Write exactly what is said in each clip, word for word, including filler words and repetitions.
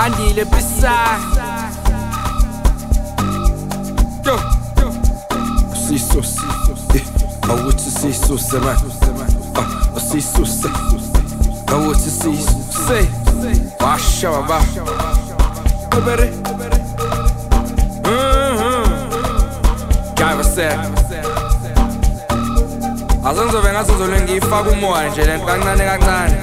andile pisa yo siso awuthi siso sema ah siso se awuthi siso se washa baba bere Gaiva se azonzobe ngasizole ngifaka umoya nje lento kancane kancane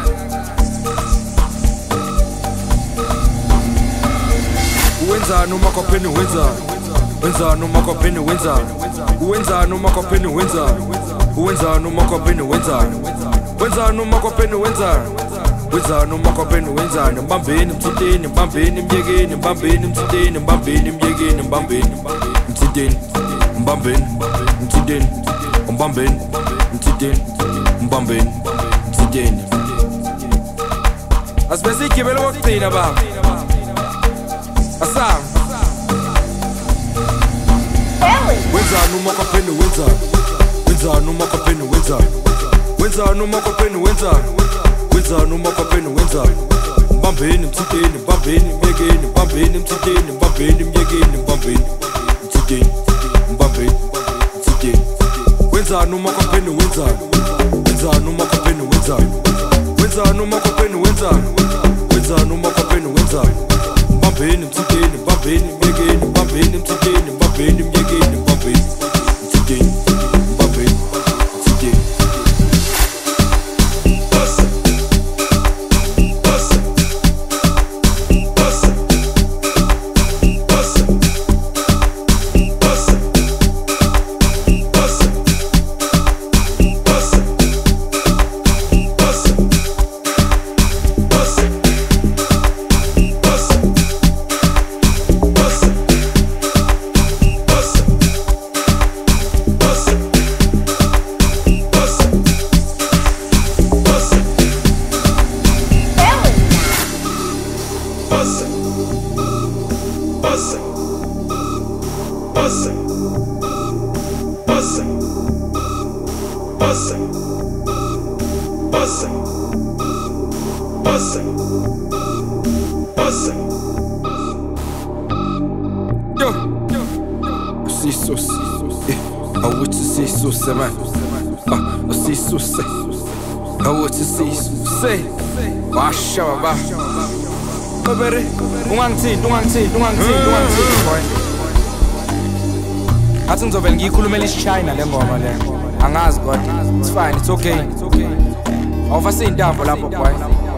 Wenzani uma kopeni wenzani Wenzani uma kopeni wenzani Wenzani uma kopeni wenzani Wenzani uma kopeni wenzani Wenzani uma kopeni wenzani Wenzani uma kopeni wenzani Mbambeni mthinteni mbambeni mjekeni mbambeni mthinteni mbambeni mjekeni mbambeni mthinteni mbambeni mthinteni mbambeni mthinteni mbambeni mthinteni Asbesikibelo wokugcina baba Asam Wenzani uma kopeni wenzani Wenzani uma kopeni wenzani Wenzani uma kopeni wenzani Wenzani uma kopeni wenzani Mbambeni mthinteni mbambeni mjekeni mbambeni mthinteni mbambeni mjekeni mbambeni mthinteni mbambeni mthinteni Wenzani uma kopeni wenzani Wenzani uma kopeni wenzani Wenzani uma kopeni wenzani Wenzani uma kopeni wenzani Mbambeni mthinteni mbambeni mjekeni mbambeni mthinteni mbambeni mjekeni mbambeni mthinteni mbambeni mthinteni Siso se awuthi siso sema ah siso se awuthi siso se washa baba bere ungangithinti ungangithinti ungangithinti ungangithinti boy athi ngizovela ngiyikhulumela isiChina le ngoma le angazi kodwa it's fine it's okay awufase intambo lapho boy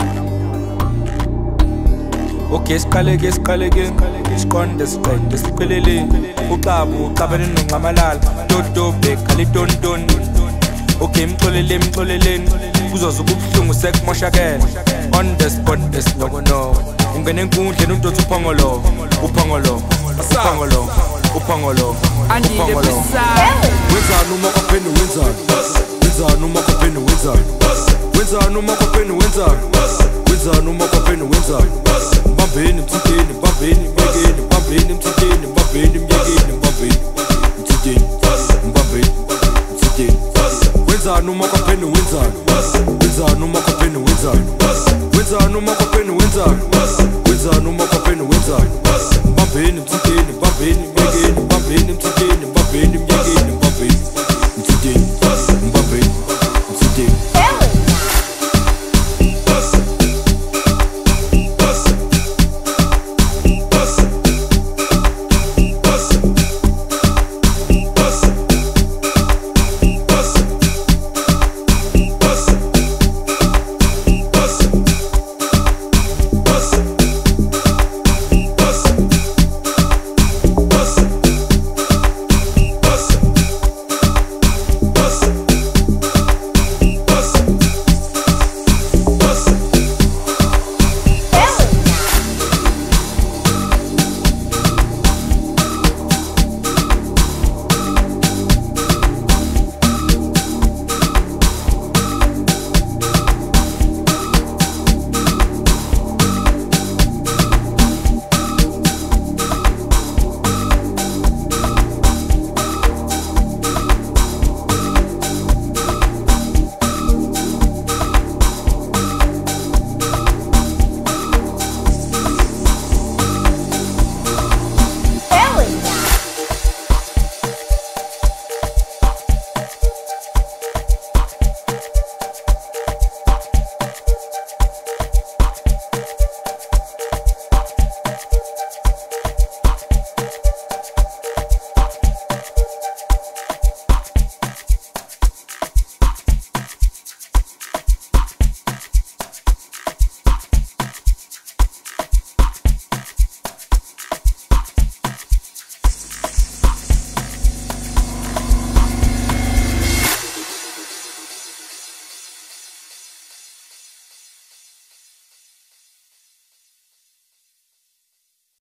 Okay siqale ke siqale ke siqonde siqede siqhelele uqabu uqabene nonqamalala dodo bekhala itonton Okay mxolele mxoleleni kuzoza ububhlungu sekumoshakela on the spot esinoko ungene enkundleni untothu uphongolo uphongolo uphongolo uphongolo andile pisa Wenzani uma kopeni wenzani Wenzani uma kopeni wenzani Wenzani uma kopeni wenzani Wenzani uma kopeni wenzani Mbambeni mthinteni mbambeni mjekeni mbambeni mthinteni mbambeni mjekeni mbambeni mthinteni mbambeni mthinteni Wenzani uma kopeni wenzani Wenzani uma kopeni wenzani Wenzani uma kopeni wenzani Wenzani uma kopeni wenzani Mbambeni mthinteni mbambeni mjekeni mbambeni mthinteni mbambeni mjekeni mbambeni mthinteni mbambeni